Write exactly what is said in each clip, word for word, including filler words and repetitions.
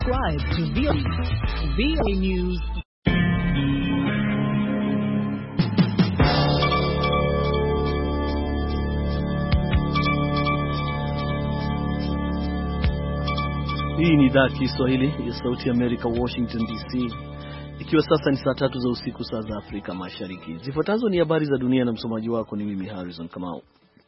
Subscribe to V O A, V O A News. Hii ni idhaa ya Kiswahili ya Sauti ya Amerika, Washington D C. Ikiwa sasa ni saa tatu za usiku saa za Afrika Mashariki. Zifuatazo ni habari za dunia na msomaji wako ni mimi Harrison Kamau.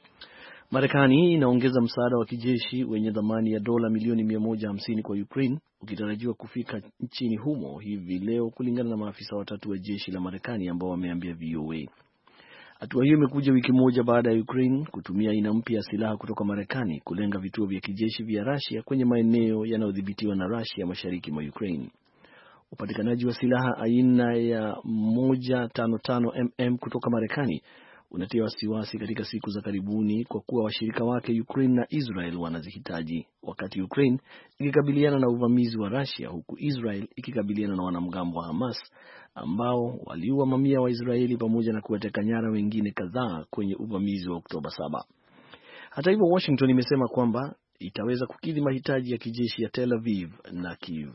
Marekani inaongeza msaada wa kijeshi wenye thamani ya dola milioni mia moja hamsini kwa Ukraine, ukitarajiwa kufika nchini humo hivi leo, kulingana na maafisa watatu wa jeshi la Marekani ambao wameambia V O A. Hatua hiyo imekuja wiki moja baada ya Ukraine kutumia aina mpya ya silaha kutoka Marekani kulenga vituo vya kijeshi vya Russia kwenye maeneo yanayodhibitiwa na Russia mashariki mwa Ukraine. Upatikanaji wa silaha aina ya moja tano tano milimetri kutoka Marekani unatia wasiwasi katika siku za karibuni, kwa kuwa washirika wake Ukraine na Israel wanazihitaji, wakati Ukraine ikikabiliana na uvamizi wa Russia, huku Israel ikikabiliana na wanamgambo wa Hamas ambao waliua mamia wa Israeli pamoja na kuwateka nyara wengine kadhaa kwenye uvamizi wa Oktoba saba. Hata hivyo, Washington imesema kwamba itaweza kukidhi mahitaji ya kijeshi ya Tel Aviv na Kiev.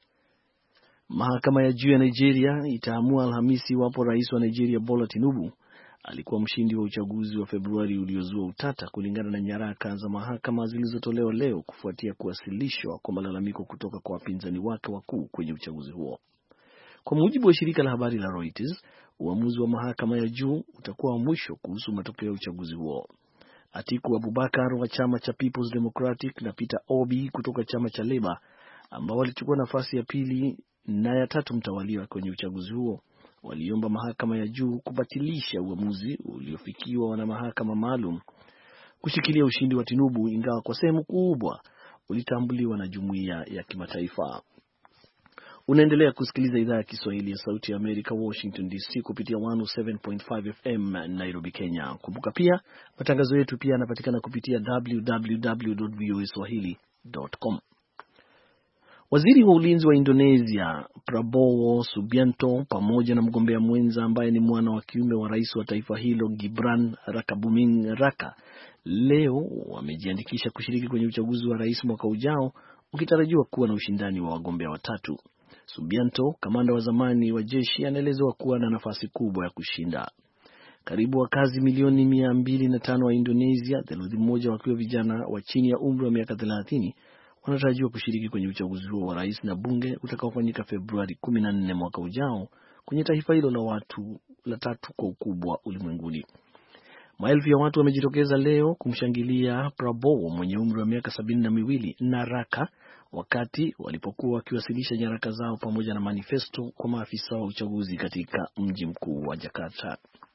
Mahakama ya juu ya Nigeria itaamua Alhamisi iwapo rais wa Nigeria Bola Tinubu alikuwa mshindi wa uchaguzi wa Februari uliozua utata, kulingana na nyaraka za mahakama zilizotolewa leo kufuatia kuwasilishwa kwa malalamiko kutoka kwa wapinzani wake wakuu kwenye uchaguzi huo. Kwa mujibu wa shirika la habari la Reuters, uamuzi wa mahakama ya juu utakuwa wa mwisho kuhusu matokeo ya uchaguzi huo. Atiku Abubakar wa chama cha People's Democratic na Peter Obi kutoka chama cha Labour, ambao walichukua nafasi ya pili na ya tatu mtawaliwa kwenye uchaguzi huo, waliomba mahakama ya juu kubatilisha uamuzi uliofikiwa na mahakama maalum kushikilia ushindi wa Tinubu, ingawa kwa sehemu kubwa ulitambuliwa na jumuiya ya kimataifa. Unaendelea kusikiliza idhaa ya Kiswahili ya Sauti ya Amerika, Washington D C, kupitia one oh seven point five F M Nairobi, Kenya. Kumbuka pia matangazo yetu pia yanapatikana kupitia w w w dot v o a swahili dot com. Waziri wa ulinzi wa Indonesia Prabowo Subianto pamoja na mgombea mwenza ambaye ni mwana wa kiume wa rais wa taifa hilo Gibran Rakabuming Raka leo wamejiandikisha kushiriki kwenye uchaguzi wa rais mwaka ujao, ukitarajiwa kuwa na ushindani wa wagombea watatu. Subianto, kamanda wa zamani wa jeshi, anaelezewa kuwa na nafasi kubwa ya kushinda. Karibu wakazi milioni mia mbili na tano wa Indonesia, theluthi moja wakiwa vijana wa chini ya umri wa miaka thelathini, wanatarajiwa kushiriki kwenye uchaguzi huo wa rais na bunge utakaofanyika Februari kumi na nne mwaka ujao kwenye taifa hilo la watu la tatu kwa ukubwa ulimwenguni. Maelfu ya watu wamejitokeza leo kumshangilia Prabowo mwenye umri wa miaka sabini na miwili na Raka wakati walipokuwa wakiwasilisha nyaraka zao pamoja na manifesto kwa maafisa wa uchaguzi katika mji mkuu wa Jakarta.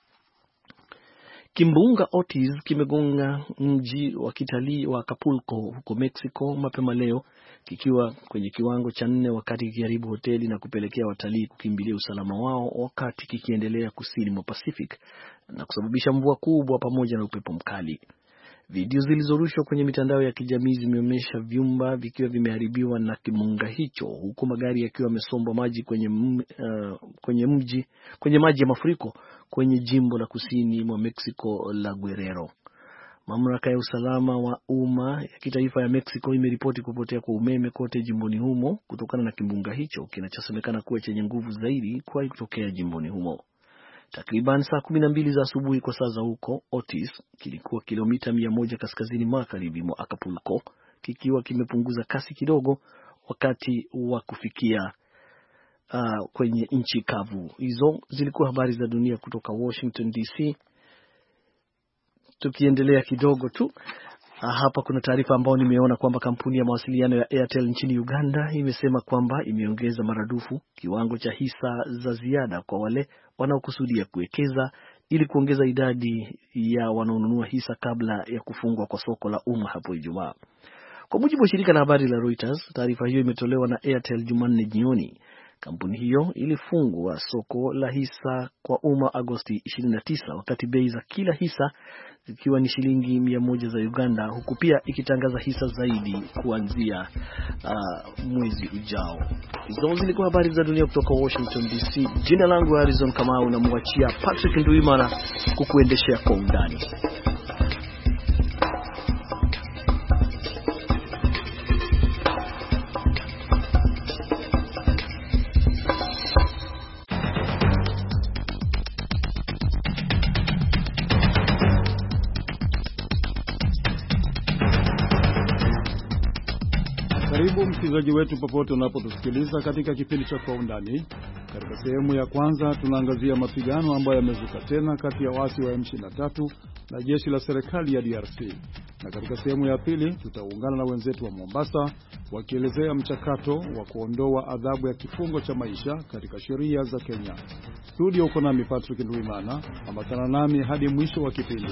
Kimbunga Otis kimegonga mji wa kitalii wa Acapulco huko Mexico mapema leo, kikiwa kwenye kiwango cha nne, wakati kikiharibu hoteli na kupelekea watalii kukimbilia usalama wao, wakati kikiendelea kusini mwa Pacific na kusababisha mvua kubwa pamoja na upepo mkali. Video zilizorushwa kwenye mitandao ya kijamii zimeonyesha vyumba vikiwa vimeharibiwa na kimbunga hicho, huku magari yakiwa yamesombwa maji kwenye uh, kwenye mji kwenye maji ya mafuriko kwenye jimbo la kusini mwa Mexico la Guerrero. Mamlaka ya usalama wa umma ya kitaifa ya Mexico imeripoti kupotea kwa umeme kote jimboni humo kutokana na kimbunga hicho kinachosemekana kuwa chenye nguvu zaidi kuwahi kutokea jimboni humo. Takriban saa kumi na mbili za asubuhi kwa saa za huko, Otis kilikuwa kilomita mia moja kaskazini magharibi mwa Acapulco, kikiwa kimepunguza kasi kidogo wakati wa kufikia uh, kwenye nchi kavu. Hizo zilikuwa habari za dunia kutoka Washington D C. Tukiendelea kidogo tu, hapa kuna taarifa ambayo nimeona kwamba kampuni ya mawasiliano ya Airtel nchini Uganda imesema kwamba imeongeza maradufu kiwango cha hisa za ziada kwa wale wanaokusudia kuwekeza ili kuongeza idadi ya wanaonunua hisa kabla ya kufungwa kwa soko la umma hapo Ijumaa. Kwa mujibu wa shirika la habari la Reuters, taarifa hiyo imetolewa na Airtel Jumanne jioni. Kampuni hiyo ilifungua soko la hisa kwa umma Agosti ishirini na tisa, wakati bei za kila hisa zikiwa ni shilingi mia moja za Uganda, huku pia ikitangaza hisa zaidi kuanzia uh, mwezi ujao. Hizo zilikuwa habari za dunia kutoka Washington D C. Jina langu Harrison Kamau, na muachia Patrick Nduimana kukuendeshea kwa undani. msikilizaji wetu popote unapotusikiliza katika kipindi cha Kwa Undani. Katika sehemu ya kwanza tunaangazia mapigano ambayo yamezuka tena kati ya waasi wa M ishirini na tatu na jeshi la serikali ya D R C. Na katika sehemu ya pili tutaungana na wenzetu wa Mombasa wakielezea mchakato wa kuondoa adhabu ya kifungo cha maisha katika sheria za Kenya. Studio uko nami Patrick Ndwimana, ambatana nami hadi mwisho wa kipindi.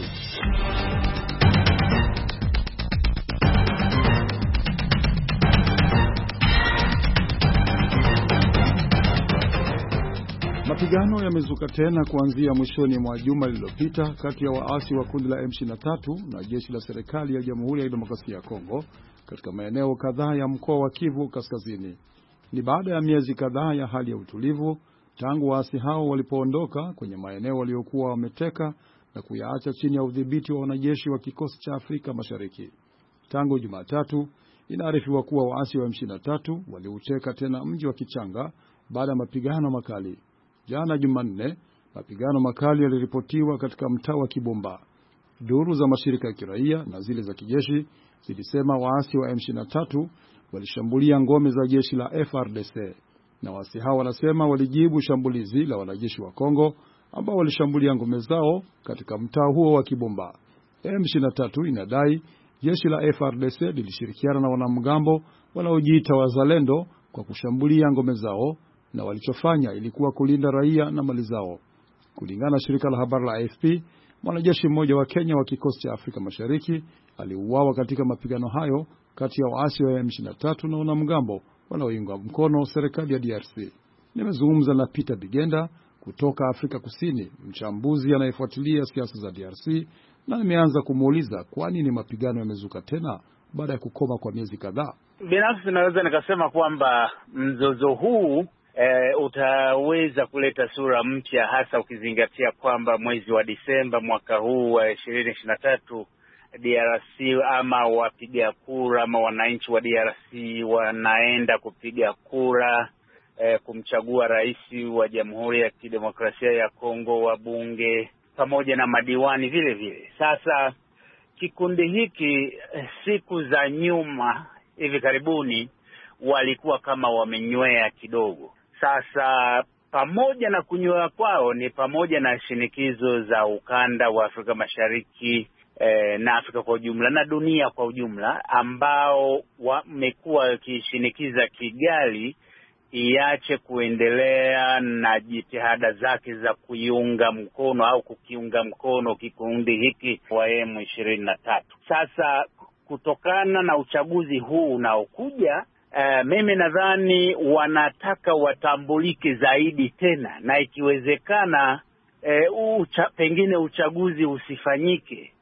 Mapigano yamezuka tena kuanzia mwishoni mwa juma lililopita kati ya waasi wa kundi la M ishirini na tatu na jeshi la serikali ya Jamhuri ya Demokrasia ya Kongo katika maeneo kadhaa ya mkoa wa Kivu Kaskazini. Ni baada ya miezi kadhaa ya hali ya utulivu tangu waasi hao walipoondoka kwenye maeneo waliokuwa wameteka na kuyaacha chini ya udhibiti wa wanajeshi wa kikosi cha Afrika Mashariki. Tangu Jumatatu, inaarifiwa kuwa waasi wa M ishirini na tatu waliuteka tena mji wa Kichanga baada ya mapigano makali. Jana Jumanne, mapigano makali yaliripotiwa katika mtaa wa Kibomba. Duru za mashirika ya kiraia na zile za kijeshi zilisema waasi wa M ishirini na tatu walishambulia ngome za jeshi la F R D C. Na waasi hao wanasema walijibu shambulizi la wanajeshi wa Kongo ambao walishambulia ngome zao katika mtaa huo wa Kibomba. M ishirini na tatu inadai jeshi la F R D C lilishirikiana na wanamgambo wanaojiita wazalendo kwa kushambulia ngome zao, na walichofanya ilikuwa kulinda raia na mali zao. Kulingana na shirika la habari la A F P, mwanajeshi mmoja wa Kenya wa kikosi cha Afrika Mashariki aliuawa katika mapigano hayo kati ya waasi wa M ishirini na tatu na wanamgambo wanaoiunga mkono serikali ya D R C. Nimezungumza na Peter Bigenda kutoka Afrika Kusini, mchambuzi anayefuatilia siasa za D R C, na nimeanza kumuuliza kwa nini mapigano yamezuka tena baada ya kukoma kwa miezi kadhaa. Binafsi naweza nikasema kwamba mzozo huu E, utaweza kuleta sura mpya, hasa ukizingatia kwamba mwezi wa Disemba mwaka huu wa ishirini ishirini na tatu D R C ama wapiga kura ama wananchi wa D R C wanaenda kupiga kura e, kumchagua rais wa Jamhuri ya Kidemokrasia ya Kongo, wabunge pamoja na madiwani vile vile. Sasa kikundi hiki siku za nyuma hivi karibuni walikuwa kama wamenywea kidogo. Sasa pamoja na kunyoa kwao ni pamoja na shinikizo za ukanda wa Afrika Mashariki eh, na Afrika kwa ujumla na dunia kwa ujumla, ambao wamekuwa wakishinikiza Kigali iache kuendelea na jitihada zake za kuiunga mkono au kukiunga mkono kikundi hiki wa M ishirini na tatu. Sasa kutokana na uchaguzi huu unaokuja, Uh, mimi nadhani wanataka watambulike zaidi tena, na ikiwezekana uh, ucha, pengine uchaguzi usifanyike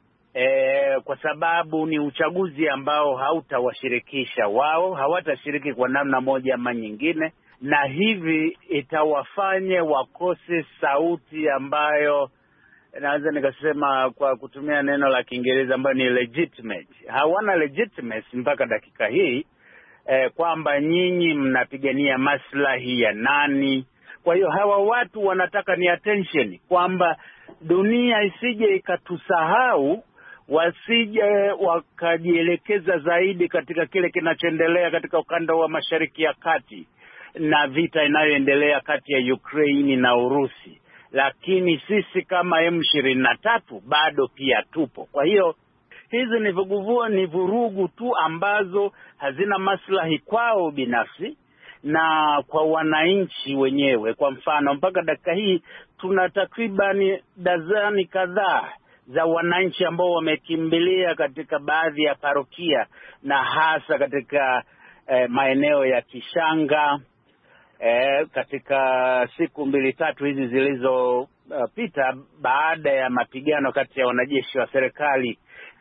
uh, kwa sababu ni uchaguzi ambao hautawashirikisha wao, hawatashiriki kwa namna moja ama nyingine, na hivi itawafanya wakose sauti ambayo naweza nikasema kwa kutumia neno la Kiingereza ambayo ni legitimate. Hawana legitimacy mpaka dakika hii. Eh, kwamba nyinyi mnapigania maslahi ya nani. Kwa hiyo hawa watu wanataka ni attention, kwamba dunia isije ikatusahau, wasije wakajielekeza zaidi katika kile kinachoendelea katika ukanda wa Mashariki ya Kati na vita inayoendelea kati ya Ukraine na Urusi. Lakini sisi kama M ishirini na tatu bado pia tupo. Kwa hiyo hizi ni vuguvuo, ni vurugu tu ambazo hazina maslahi kwao binafsi na kwa wananchi wenyewe. Kwa mfano, mpaka dakika hii tuna takriban dazani kadhaa za wananchi ambao wamekimbilia katika baadhi ya parokia na hasa katika eh, maeneo ya Kishanga eh, katika siku mbili tatu hizi zilizopita, uh, baada ya mapigano kati ya wanajeshi wa serikali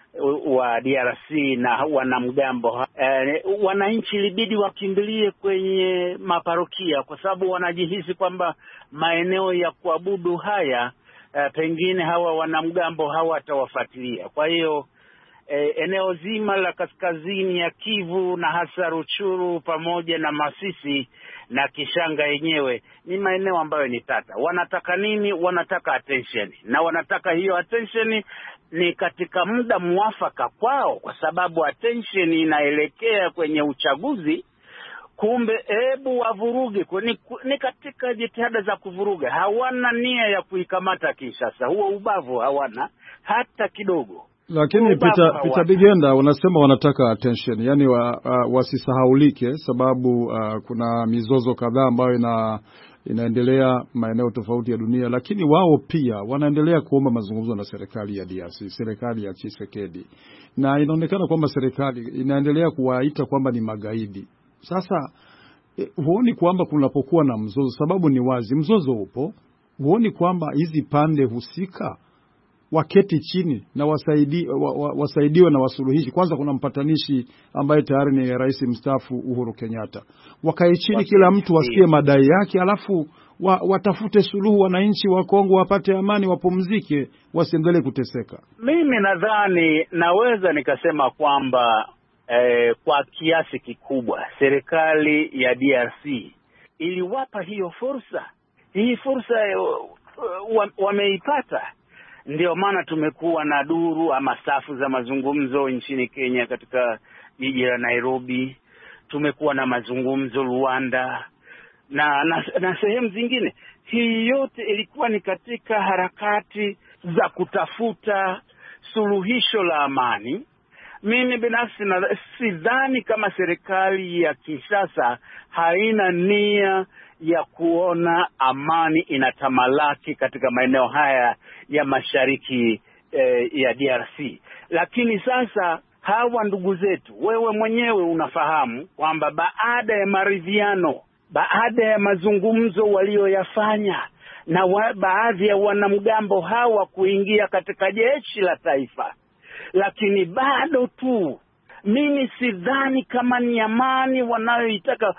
wa D R C na wanamgambo. Eh, wananchi libidi wakimbilie kwenye maparokia kwa sababu wanajihisi kwamba maeneo ya kuabudu haya eh, pengine hawa wanamgambo hawatawafuatilia. Kwa hiyo eh, eneo zima la kaskazini ya Kivu na hasa Ruchuru pamoja na Masisi na Kishanga yenyewe ni maeneo ambayo ni tata. Wanataka nini? Wanataka attention, na wanataka hiyo attention ni katika muda mwafaka kwao, kwa sababu attention inaelekea kwenye uchaguzi Kumbe hebu wavuruge, ni, ni katika jitihada za kuvuruga. Hawana nia ya kuikamata Kinshasa, huo ubavu hawana hata kidogo. Lakini Peter, Peter Bigenda unasema wanataka attention, yani wa, uh, wasisahaulike, sababu uh, kuna mizozo kadhaa ambayo ina inaendelea maeneo tofauti ya dunia, lakini wao pia wanaendelea kuomba mazungumzo na serikali ya D R C, serikali ya Tshisekedi, na inaonekana kwamba serikali inaendelea kuwaita kwamba ni magaidi. Sasa eh, huoni kwamba kunapokuwa na mzozo, sababu ni wazi mzozo upo, huoni kwamba hizi pande husika waketi chini na wasaidi, wa, wa, wasaidiwe na wasuluhishi? Kwanza kuna mpatanishi ambaye tayari ni rais mstaafu Uhuru Kenyatta. Wakae chini, kila mtu wasikie madai yake, alafu wa, watafute suluhu, wananchi wa Kongo wapate amani, wapumzike, wasiendelee kuteseka. Mimi nadhani naweza nikasema kwamba eh, kwa kiasi kikubwa serikali ya D R C iliwapa hiyo fursa. Hii fursa wameipata wa ndio maana tumekuwa na duru ama safu za mazungumzo nchini Kenya katika jiji la Nairobi. Tumekuwa na mazungumzo Rwanda na, na, na sehemu zingine. Hii yote ilikuwa ni katika harakati za kutafuta suluhisho la amani. Mimi binafsi na sidhani kama serikali ya Kinshasa haina nia ya kuona amani inatamalaki katika maeneo haya ya mashariki eh, ya D R C. Lakini sasa hawa ndugu zetu, wewe mwenyewe unafahamu kwamba baada ya maridhiano, baada ya mazungumzo walioyafanya na wa, baadhi ya wanamgambo hawa kuingia katika jeshi la taifa, lakini bado tu mimi sidhani kama ni amani wanayoitaka.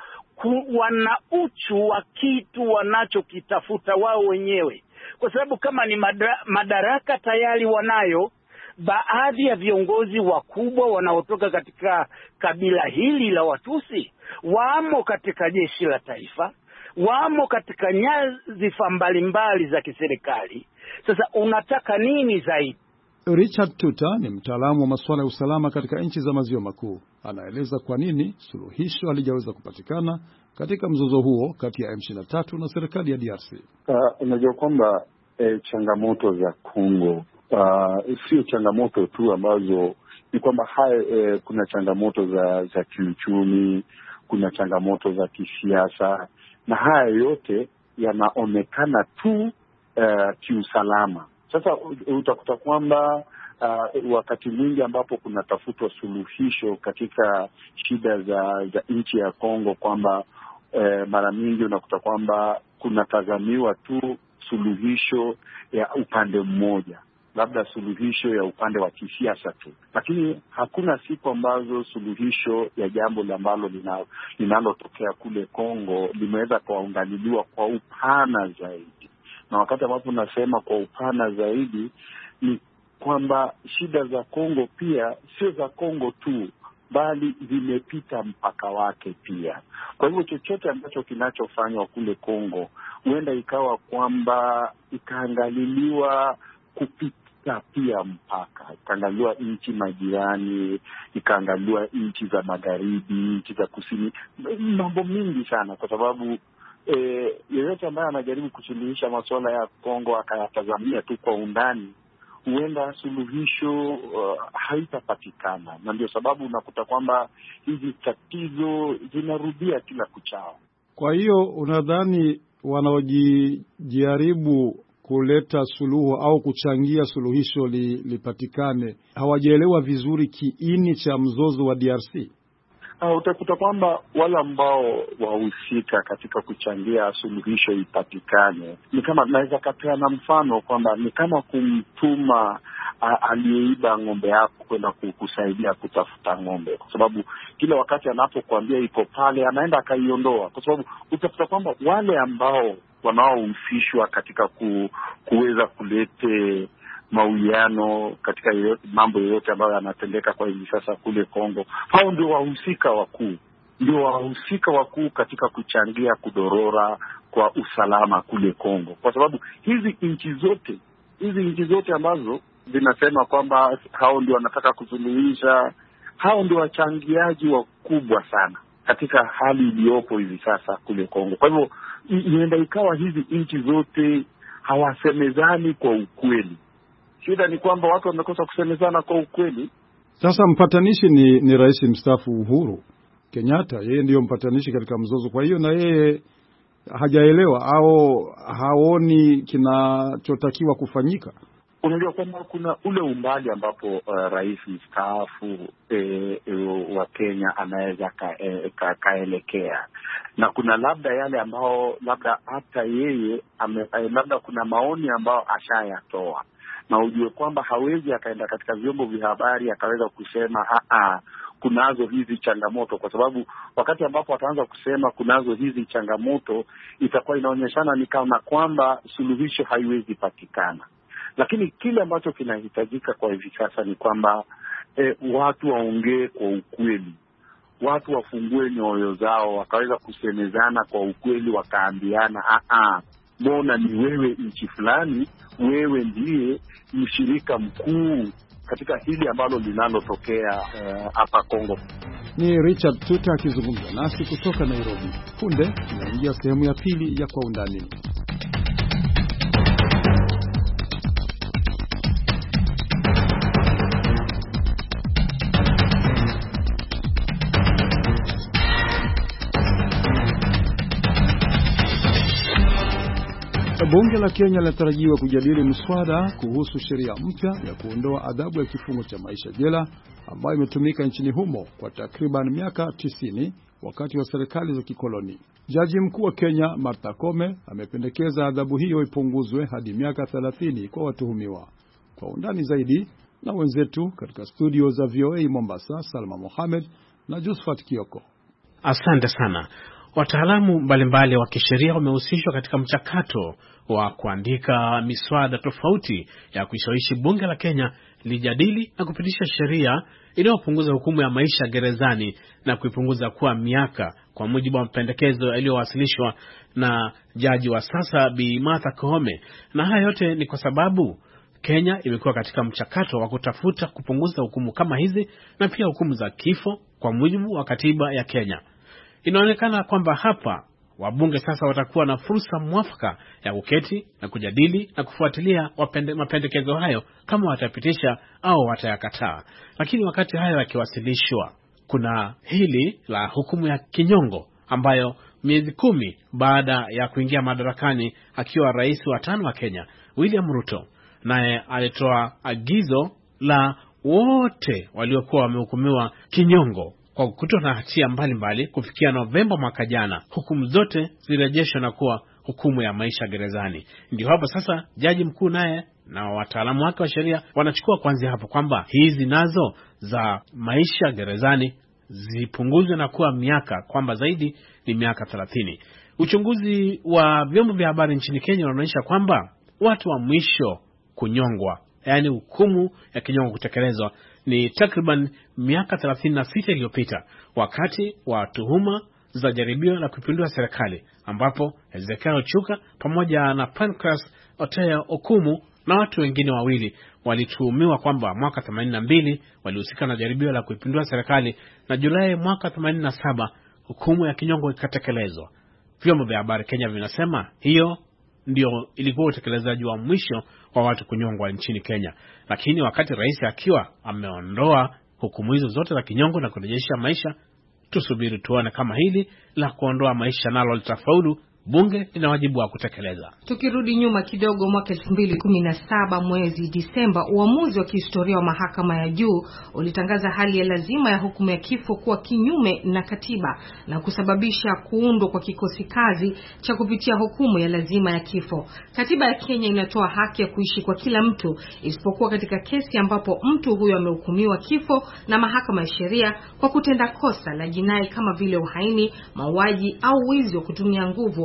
Wana uchu wa kitu wanachokitafuta wao wenyewe, kwa sababu kama ni madara, madaraka tayari wanayo. Baadhi ya viongozi wakubwa wanaotoka katika kabila hili la Watusi wamo katika jeshi la taifa, wamo katika nyadhifa mbalimbali za kiserikali. Sasa unataka nini zaidi? Richard Tuta ni mtaalamu wa masuala ya usalama katika nchi za maziwa makuu. Anaeleza kwa nini suluhisho halijaweza kupatikana katika mzozo huo kati ya M ishirini na tatu na serikali ya D R C. Uh, unajua kwamba eh, changamoto za Kongo uh, sio changamoto tu ambazo ni kwamba hai, eh, kuna changamoto za za kiuchumi, kuna changamoto za kisiasa, na haya yote yanaonekana tu uh, kiusalama. Sasa utakuta kwamba uh, wakati mwingi ambapo kunatafutwa suluhisho katika shida za za nchi ya Kongo, kwamba uh, mara mingi unakuta kwamba kunatazamiwa tu suluhisho ya upande mmoja, labda suluhisho ya upande wa kisiasa tu, lakini hakuna siku ambazo suluhisho ya jambo ambalo linalotokea kule Kongo limeweza kuangaliliwa kwa upana zaidi. Na wakati ambapo nasema kwa upana zaidi ni kwamba shida za Kongo pia sio za Kongo tu, bali zimepita mpaka wake pia. Kwa hivyo chochote ambacho kinachofanywa kule Kongo huenda ikawa kwamba ikaangaliliwa kupita pia mpaka, ikaangaliwa nchi majirani, ikaangaliwa nchi za magharibi, nchi za kusini, mambo mingi sana, kwa sababu Eh, yeyote ambaye anajaribu kusuluhisha masuala ya Kongo akayatazamia tu kwa undani, huenda suluhisho uh, haitapatikana. Na ndio sababu unakuta kwamba hizi tatizo zinarudia kila kuchao. Kwa hiyo unadhani wanaojaribu kuleta suluhu au kuchangia suluhisho li, lipatikane hawajaelewa vizuri kiini cha mzozo wa D R C? Uh, utakuta kwamba wale ambao wahusika katika kuchangia suluhisho ipatikane, ni kama naweza kapea na mfano kwamba ni kama kumtuma uh, aliyeiba ng'ombe yako kwenda kusaidia kutafuta ng'ombe, kwa sababu kila wakati anapokuambia iko pale anaenda akaiondoa, kwa sababu utakuta kwamba wale ambao wanaohusishwa katika ku, kuweza kulete mauiano katika yoyote, mambo yoyote ambayo yanatendeka kwa hivi sasa kule Kongo, hao ndio wahusika wakuu, ndio wahusika wakuu katika kuchangia kudorora kwa usalama kule Kongo, kwa sababu hizi nchi zote hizi nchi zote ambazo zinasema kwamba hao ndio wanataka kusuluhisha, hao ndio wachangiaji wakubwa sana. katika hali iliyopo hivi sasa kule Kongo. Kwa hivyo inaenda ikawa hizi nchi zote hawasemezani kwa ukweli. Shida ni kwamba watu wamekosa kusemezana kwa ukweli. Sasa mpatanishi ni, ni rais mstaafu Uhuru Kenyatta, yeye ndiyo mpatanishi katika mzozo. Kwa hiyo na yeye hajaelewa au haoni kinachotakiwa kufanyika. Unajua kwamba kuna ule umbali ambapo uh, rais mstaafu e, e, wa Kenya anaweza ka, e, ka, kaelekea, na kuna labda yale ambao labda hata yeye ame, labda kuna maoni ambao ashayatoa, na ujue kwamba hawezi akaenda katika vyombo vya habari akaweza kusema a a kunazo hizi changamoto, kwa sababu wakati ambapo ataanza kusema kunazo hizi changamoto itakuwa inaonyeshana ni kama kwamba suluhisho haiwezi patikana. Lakini kile ambacho kinahitajika kwa hivi sasa ni kwamba e, watu waongee kwa ukweli, watu wafungue nyoyo zao, wakaweza kusemezana kwa ukweli, wakaambiana a a mbona ni wewe nchi fulani, wewe ndiye mshirika mkuu katika hili ambalo linalotokea hapa uh, Kongo. Ni Richard Tuta akizungumza nasi kutoka Nairobi. Punde tunaingia sehemu ya pili ya Kwa Undani. Bunge la Kenya linatarajiwa kujadili mswada kuhusu sheria mpya ya kuondoa adhabu ya kifungo cha maisha jela ambayo imetumika nchini humo kwa takriban miaka tisini wakati wa serikali za kikoloni. Jaji mkuu wa Kenya Martha Koome amependekeza adhabu hiyo ipunguzwe hadi miaka thelathini kwa watuhumiwa. Kwa undani zaidi na wenzetu katika studio za V O A Mombasa, Salma Mohamed na Josephat Kioko. Asante sana. Wataalamu mbalimbali wa kisheria wamehusishwa katika mchakato wa kuandika miswada tofauti ya kuishawishi bunge la Kenya lijadili na kupitisha sheria inayopunguza hukumu ya maisha gerezani na kuipunguza kuwa miaka, kwa mujibu wa mapendekezo yaliyowasilishwa na jaji wa sasa Bi Martha Koome. Na haya yote ni kwa sababu Kenya imekuwa katika mchakato wa kutafuta kupunguza hukumu kama hizi na pia hukumu za kifo kwa mujibu wa katiba ya Kenya. Inaonekana kwamba hapa wabunge sasa watakuwa na fursa mwafaka ya kuketi na kujadili na kufuatilia wapende, mapendekezo hayo kama watapitisha au watayakataa. Lakini wakati hayo yakiwasilishwa, kuna hili la hukumu ya kinyongo ambayo miezi kumi baada ya kuingia madarakani akiwa rais wa tano wa Kenya William Ruto, naye alitoa agizo la wote waliokuwa wamehukumiwa kinyongo kwa kukutwa na hatia mbalimbali kufikia Novemba mwaka jana, hukumu zote zirejeshwe na kuwa hukumu ya maisha gerezani. Ndio hapo sasa jaji mkuu naye na wataalamu wake wa sheria wanachukua kuanzia hapo kwamba hizi nazo za maisha gerezani zipunguzwe na kuwa miaka, kwamba zaidi ni miaka thelathini. Uchunguzi wa vyombo vya habari nchini Kenya unaonyesha kwamba watu wa mwisho kunyongwa, yaani hukumu ya kinyongo kutekelezwa, ni takriban miaka thelathini na sita iliyopita wakati wa tuhuma za jaribio la kupindua serikali, ambapo Ezekiel Ochuka pamoja na Pancras Oteya Okumu na watu wengine wawili walituhumiwa kwamba mwaka themanini na mbili walihusika na jaribio la kuipindua serikali, na Julai mwaka themanini na saba hukumu ya kinyongo ikatekelezwa. Vyombo vya habari Kenya vinasema hiyo ndio ilikuwa utekelezaji wa mwisho wa watu kunyongwa nchini Kenya. Lakini wakati rais akiwa ameondoa hukumu hizo zote za kinyongo na kurejesha maisha, tusubiri tuone kama hili la kuondoa maisha nalo litafaulu. Bunge lina wajibu wa kutekeleza. Tukirudi nyuma kidogo, mwaka elfu mbili kumi na saba mwezi Disemba, uamuzi wa kihistoria wa mahakama ya juu ulitangaza hali ya lazima ya hukumu ya kifo kuwa kinyume na katiba na kusababisha kuundwa kwa kikosi kazi cha kupitia hukumu ya lazima ya kifo. Katiba ya Kenya inatoa haki ya kuishi kwa kila mtu isipokuwa katika kesi ambapo mtu huyo amehukumiwa kifo na mahakama ya sheria kwa kutenda kosa la jinai kama vile uhaini, mauaji au wizi wa kutumia nguvu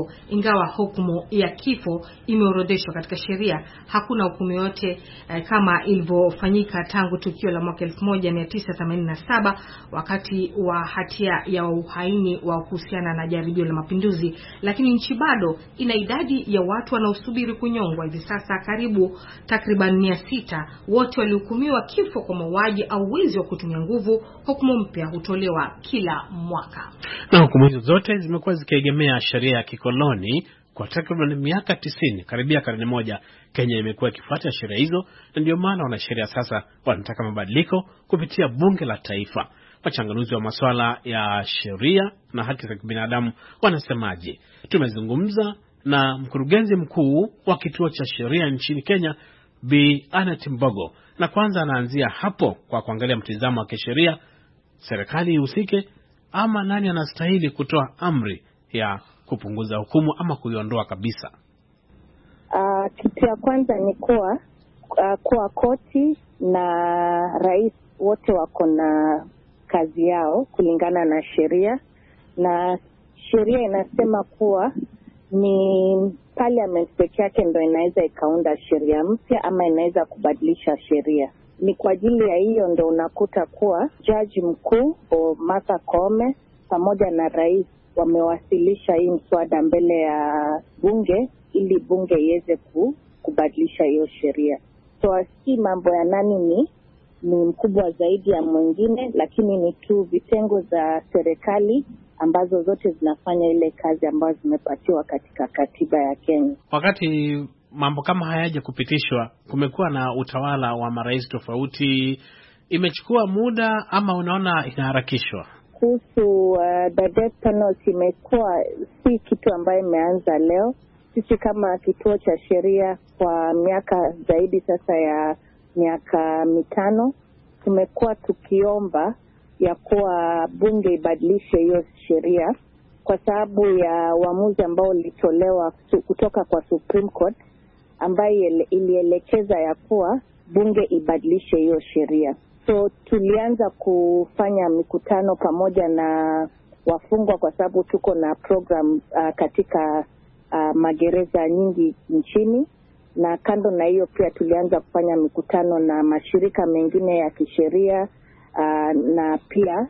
kifo. Ingawa hukumu ya kifo imeorodheshwa katika sheria, hakuna hukumu yote eh, kama ilivyofanyika tangu tukio la mwaka elfu moja mia tisa themanini na saba wakati wa hatia ya uhaini wa kuhusiana na jaribio la mapinduzi. Lakini nchi bado ina idadi ya watu wanaosubiri kunyongwa. Hivi sasa karibu takriban mia sita wote walihukumiwa kifo kwa mauaji au wizi wa kutumia nguvu. Hukumu mpya hutolewa kila mwaka. Na hukumu hizo zote zimekuwa zikiegemea sheria ya kikoloni kwa takriban miaka tisini, karibia karne moja. Kenya imekuwa ikifuata sheria hizo, na ndio maana wanasheria sasa wanataka mabadiliko kupitia bunge la taifa. Wachanganuzi wa masuala ya sheria na haki za kibinadamu wanasemaje? Tumezungumza na mkurugenzi mkuu wa kituo cha sheria nchini Kenya, Bi Annette Mbogo, na kwanza anaanzia hapo kwa kuangalia mtizamo wa kisheria, serikali ihusike ama nani anastahili kutoa amri ya kupunguza hukumu ama kuiondoa kabisa. Uh, kitu ya kwanza ni kuwa uh, kuwa koti na rais wote wako na kazi yao kulingana na sheria, na sheria inasema kuwa ni parliament pekee yake ndio inaweza ikaunda sheria mpya ama inaweza kubadilisha sheria. Ni kwa ajili ya hiyo ndio unakuta kuwa jaji mkuu Martha Koome pamoja na rais wamewasilisha hii mswada mbele ya bunge ili bunge iweze kubadilisha hiyo sheria. So si mambo ya nani ni ni mkubwa zaidi ya mwingine, lakini ni tu vitengo za serikali ambazo zote zinafanya ile kazi ambazo zimepatiwa katika katiba ya Kenya. Wakati mambo kama hayaje kupitishwa, kumekuwa na utawala wa marais tofauti. Imechukua muda ama unaona inaharakishwa? Kuhusu uh, the death penalty, imekuwa si kitu ambayo imeanza leo. Sisi kama kituo cha sheria kwa miaka zaidi sasa ya miaka mitano tumekuwa tukiomba ya kuwa bunge ibadilishe hiyo sheria kwa sababu ya uamuzi ambao ulitolewa kutoka kwa Supreme Court ambayo ilielekeza ya kuwa bunge ibadilishe hiyo sheria. So tulianza kufanya mikutano pamoja na wafungwa kwa sababu tuko na program uh, katika uh, magereza nyingi nchini, na kando na hiyo pia tulianza kufanya mikutano na mashirika mengine ya kisheria uh, na pia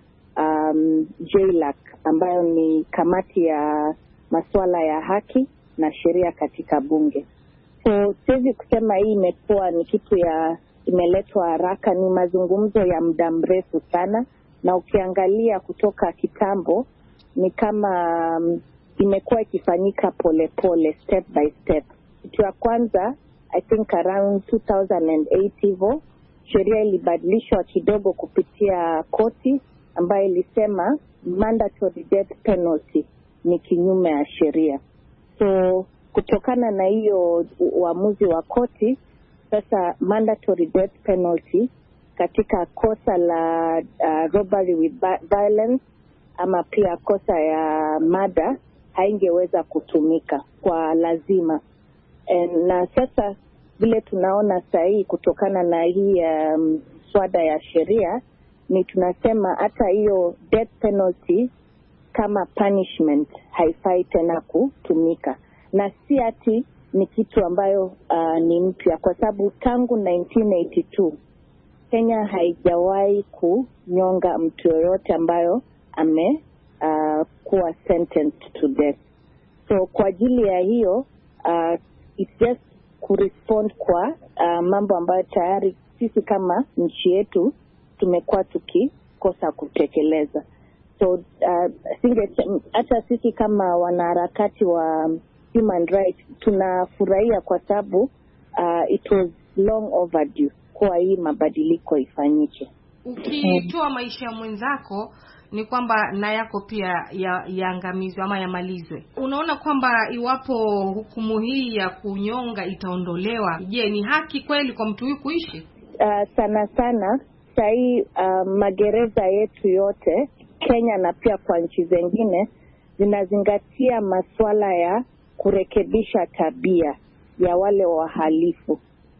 um, J L A C ambayo ni kamati ya masuala ya haki na sheria katika bunge. So siwezi kusema hii imekuwa ni kitu ya imeletwa haraka, ni mazungumzo ya muda mrefu sana, na ukiangalia kutoka kitambo ni kama um, imekuwa ikifanyika pole pole, step by step. Kitu ya kwanza I think around two thousand eight hivyo sheria ilibadilishwa kidogo kupitia koti ambayo ilisema mandatory death penalty ni kinyume ya sheria. So kutokana na hiyo uamuzi wa koti, sasa mandatory death penalty katika kosa la uh, robbery with violence ama pia kosa ya murder haingeweza kutumika kwa lazima. And, na sasa vile tunaona sahi kutokana na hii um, swada ya sheria ni tunasema hata hiyo death penalty kama punishment haifai tena kutumika, na si ati ni kitu ambayo uh, ni mpya, kwa sababu tangu nineteen eighty-two Kenya haijawahi kunyonga mtu yoyote ambayo ame uh, kuwa sentenced to death. So kwa ajili ya hiyo uh, it's just kurespond kwa uh, mambo ambayo tayari sisi kama nchi yetu tumekuwa tukikosa kutekeleza. So uh, singe hata sisi kama wanaharakati wa human rights tunafurahia kwa sababu uh, it was long overdue kwa hii mabadiliko ifanyike. Ukitoa maisha ya mwenzako ni kwamba na yako pia yaangamizwe ya ama yamalizwe. Unaona kwamba iwapo hukumu hii ya kunyonga itaondolewa, je, ni haki kweli kwa mtu huyu kuishi? Uh, sana sana sahi uh, magereza yetu yote Kenya na pia kwa nchi zingine zinazingatia masuala ya kurekebisha tabia ya wale wahalifu.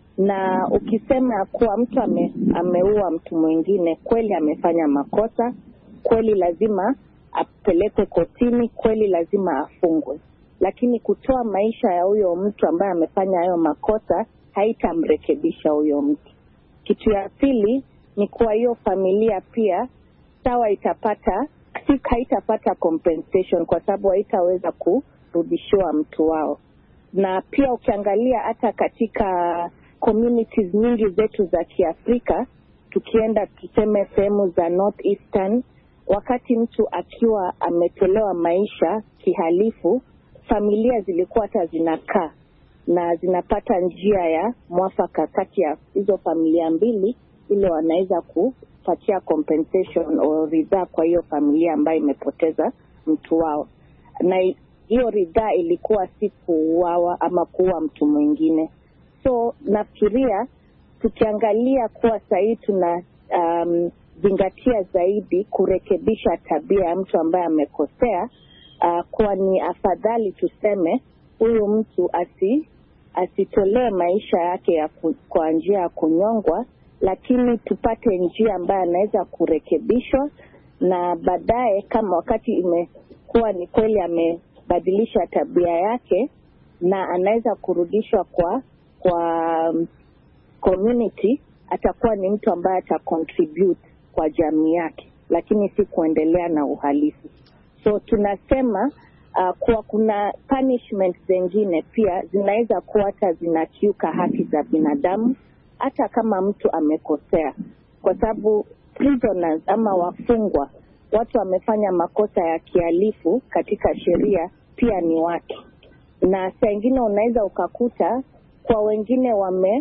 Na ukisema kuwa mtu ame, ameua mtu mwingine, kweli amefanya makosa, kweli lazima apelekwe kotini, kweli lazima afungwe. lakini kutoa maisha ya huyo mtu ambaye amefanya hayo makosa haitamrekebisha huyo mtu. Kitu ya pili ni kwa hiyo familia pia sawa itapata si haitapata compensation kwa sababu haitaweza kurudishiwa mtu wao. Na pia ukiangalia hata katika communities nyingi zetu za Kiafrika, tukienda tuseme sehemu za North Eastern, wakati mtu akiwa ametolewa maisha kihalifu, familia zilikuwa hata zinakaa na zinapata njia ya mwafaka kati ya hizo familia mbili ili wanaweza kupatia compensation au ridhaa kwa hiyo familia ambayo imepoteza mtu wao. Na hiyo ridhaa ilikuwa si kuuawa ama kuua mtu mwingine. So nafikiria tukiangalia kuwa sahii tuna um, zingatia zaidi kurekebisha tabia ya mtu ambaye amekosea, uh, kwa ni afadhali tuseme huyu mtu asi asitolee maisha yake ya ku, kwa njia ya kunyongwa, lakini tupate njia ambayo anaweza kurekebishwa, na baadaye kama wakati imekuwa ni kweli amebadilisha tabia yake na anaweza kurudishwa kwa kwa um, community, atakuwa ni mtu ambaye ata contribute kwa jamii yake, lakini si kuendelea na uhalifu. So tunasema uh, kuwa kuna punishment zingine pia zinaweza kuwa hata zinakiuka haki za binadamu hata kama mtu amekosea, kwa sababu prisoners ama wafungwa, watu wamefanya makosa ya kihalifu katika sheria pia ni watu. Na saa ingine unaweza ukakuta kwa wengine wame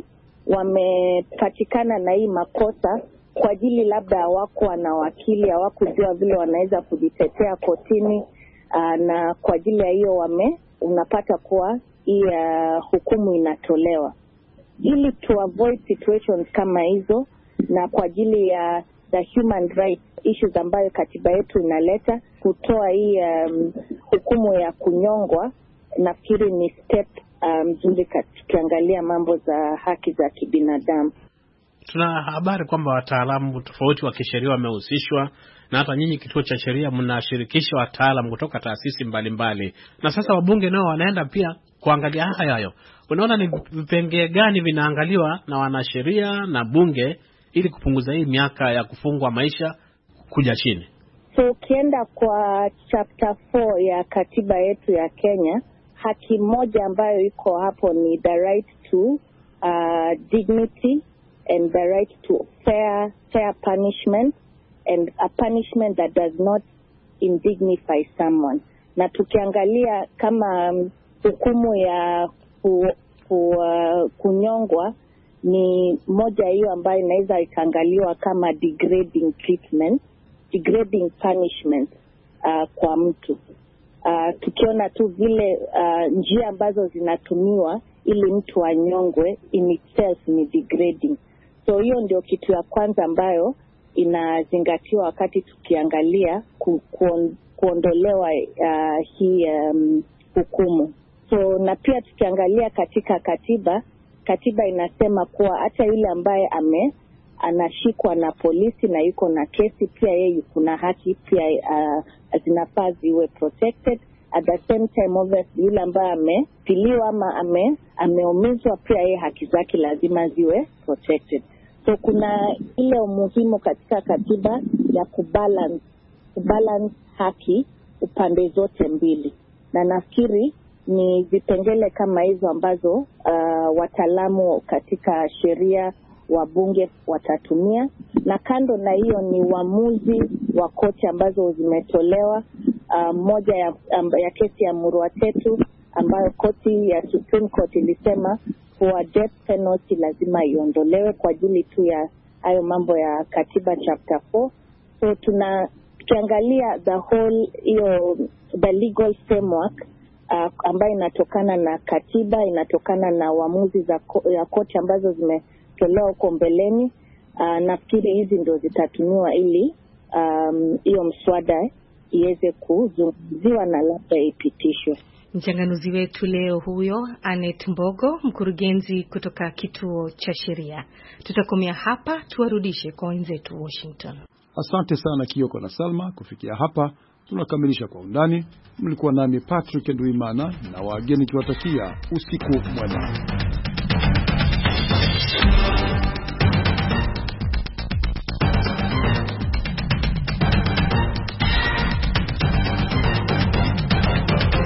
wamepatikana na hii makosa kwa ajili labda hawakuwa na wakili, hawakujua vile wanaweza kujitetea kotini, uh, na kwa ajili ya hiyo wame unapata kuwa hii uh, hukumu inatolewa. Ili to avoid situations kama hizo, na kwa ajili ya uh, the human rights issues ambayo katiba yetu inaleta, kutoa hii um, hukumu ya kunyongwa nafikiri ni step mzuri um, tukiangalia mambo za haki za kibinadamu. Tuna habari kwamba wataalamu tofauti wa kisheria wamehusishwa, na hata nyinyi kituo cha sheria mnashirikisha wataalamu kutoka taasisi mbalimbali. Na sasa wabunge nao wanaenda pia kuangalia haya hayo. Unaona ni vipengee gani vinaangaliwa na wanasheria na bunge ili kupunguza hii miaka ya kufungwa maisha kuja chini? So ukienda kwa chapter four ya katiba yetu ya Kenya, haki moja ambayo iko hapo ni the right to uh, dignity and the right to fair fair punishment and a punishment that does not indignify someone. Na tukiangalia kama um, hukumu ya ku, ku, uh, kunyongwa ni moja hiyo ambayo inaweza ikaangaliwa kama degrading treatment, degrading punishment uh, kwa mtu. Uh, tukiona tu vile uh, njia ambazo zinatumiwa ili mtu anyongwe in itself ni degrading. So hiyo ndio kitu ya kwanza ambayo inazingatiwa wakati tukiangalia ku, kuon, kuondolewa uh, hii um, hukumu. So na pia tukiangalia katika katiba, katiba inasema kuwa hata yule ambaye ame anashikwa na polisi na yuko na kesi, pia yeye kuna haki pia uh, zinafaa ziwe protected. At the same time obviously yule ambaye amepiliwa ama ame ameumizwa, pia yeye haki zake lazima ziwe protected. So kuna ile umuhimu katika katiba ya kubalance kubalance haki upande zote mbili, na nafikiri ni vipengele kama hizo ambazo uh, wataalamu katika sheria wa bunge watatumia. Na kando na hiyo ni uamuzi wa koti ambazo zimetolewa. Uh, moja ya, amba, ya kesi ya Murwa Tetu ambayo koti ya Supreme Court ilisema kwa death penalty lazima iondolewe kwa ajili tu ya hayo mambo ya katiba chapter four. So tuna tukiangalia the whole hiyo the legal framework uh, ambayo inatokana na katiba, inatokana na uamuzi za ko, ya koti ambazo zimetolewa huko mbeleni. Uh, nafikiri hizi ndio zitatumiwa ili hiyo um, mswada iweze kuzungumziwa na labda ipitishwe. Mchanganuzi wetu leo huyo Anet Mbogo, mkurugenzi kutoka kituo cha sheria. Tutakomea hapa, tuwarudishe kwa wenzetu Washington. Asante sana Kioko na Salma. Kufikia hapa Tunakamilisha Kwa Undani. Mlikuwa nami Patrick Ndwimana na wageni kiwatakia usiku mwema.